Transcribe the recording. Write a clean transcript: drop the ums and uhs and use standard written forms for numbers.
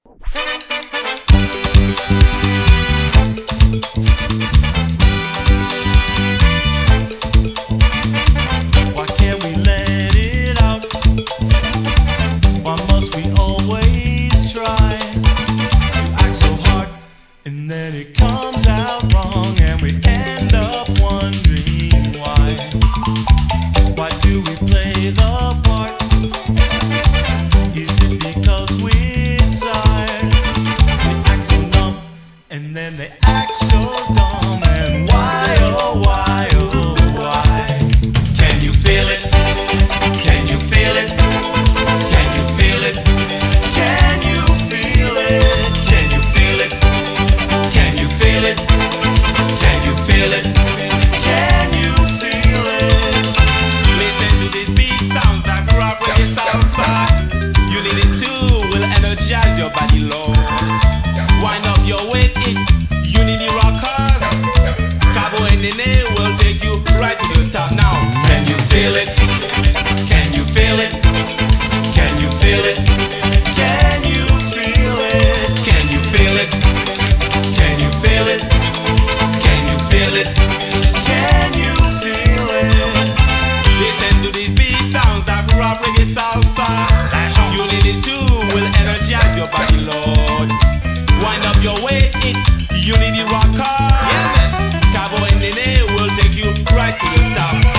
Why can't we let it out? Why must we always try to act so hard and then it comes out wrong and we end up wondering why? Why do we play the part? Is it because we're tired? We act so numb and then they act so dumb. And why, oh why, oh why? Can you feel it? Can you feel it? Can you feel it? Can you feel it? Can you feel it? Can you feel it? Can you feel it? Can you feel it? Listen to this beat, sounds like rap reggae salsa. You need it too, will energize your body, Lord. Wind up your weight, it's Unity Rockers. Cabo and Nene will take you right to the top now. Can you feel it? Can you feel it? Can you feel it? Can you feel it? Can you feel it? Can you feel it? Can you feel it? Can you feel it? Listen to this beat, sounds like rap reggae salsa. You need it too, will energize your body, Lord. Wind up your weight, it's Unity Rocker. Yeah, man. Cabo and Nene will take you right to the top.